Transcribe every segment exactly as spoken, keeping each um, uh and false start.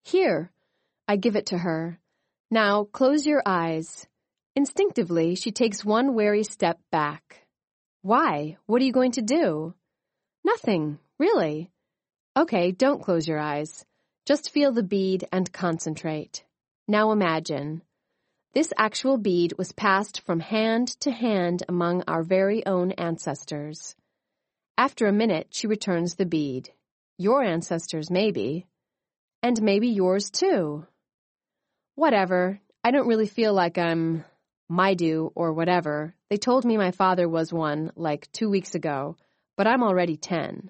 Here. I give it to her. Now, close your eyes. Instinctively, she takes one wary step back. Why? What are you going to do? Nothing, really. Okay, don't close your eyes. Just feel the bead and concentrate. Now imagine. This actual bead was passed from hand to hand among our very own ancestors. After a minute, she returns the bead. Your ancestors, maybe. And maybe yours, too. Whatever. I don't really feel like I'm Maidu or whatever. They told me my father was one, like, two weeks ago, but I'm already ten.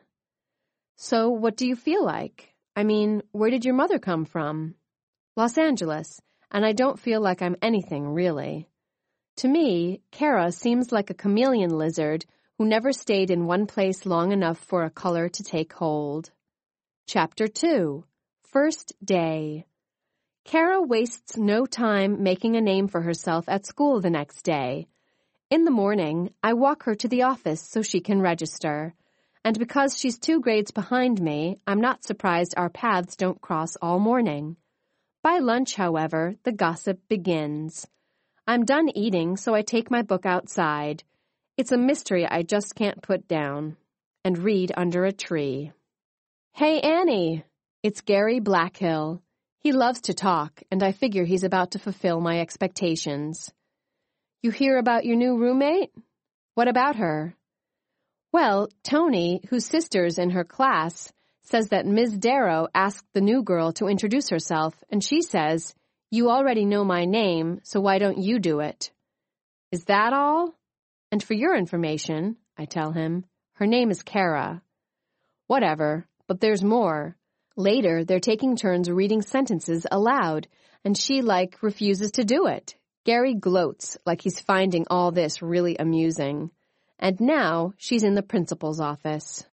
So what do you feel like? I mean, where did your mother come from? Los Angeles, and I don't feel like I'm anything, really. To me, Kara seems like a chameleon lizard who never stayed in one place long enough for a color to take hold. Chapter two. First Day. Kara wastes no time making a name for herself at school the next day. In the morning, I walk her to the office so she can register. And because she's two grades behind me, I'm not surprised our paths don't cross all morning. By lunch, however, the gossip begins. I'm done eating, so I take my book outside. It's a mystery I just can't put down. And read under a tree. Hey, Annie! It's Gary Blackhill. He loves to talk, and I figure he's about to fulfill my expectations. You hear about your new roommate? What about her? Well, Tony, whose sister's in her class, says that Miz Darrow asked the new girl to introduce herself, and she says, "You already know my name, so why don't you do it?" Is that all? And for your information, I tell him, her name is Kara. Whatever, but there's more. Later, they're taking turns reading sentences aloud, and she, like, refuses to do it. Gary gloats like he's finding all this really amusing. And now she's in the principal's office.